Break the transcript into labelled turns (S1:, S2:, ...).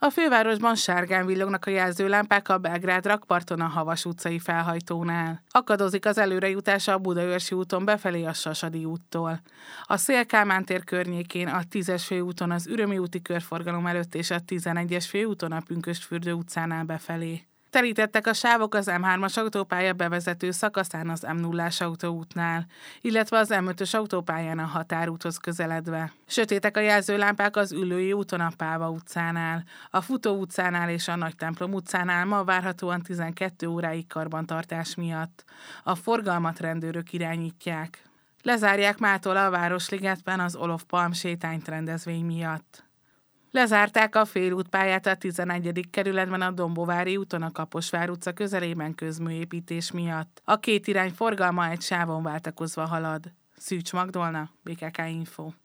S1: A fővárosban sárgán villognak a jelzőlámpák a Belgrád rakparton a Havas utcai felhajtónál. Akadozik az előrejutása a Budaörsi úton befelé a Sasadi úttól. A Széll-Kálmán tér környékén a 10-es főúton az Ürömi úti körforgalom előtt és a 11-es főúton a Pünkösdfürdő utcánál befelé. Terítettek a sávok az M3-as autópálya bevezető szakaszán az M0-ás autóútnál, illetve az M5-ös autópályán a Határúthoz közeledve. Sötétek a jelzőlámpák az Üllői úton a Páva utcánál, a Futó utcánál és a Nagytemplom utcánál ma várhatóan 12 óráig karbantartás miatt. A forgalmat rendőrök irányítják. Lezárják mától a Városligetben az Olof Palm sétányt rendezvény miatt. Lezárták a félútpályát a 11. kerületben a Dombovári úton a Kaposvár utca közelében közműépítés miatt. A két irány forgalma egy sávon váltakozva halad. Szűcs Magdolna, BKK Info.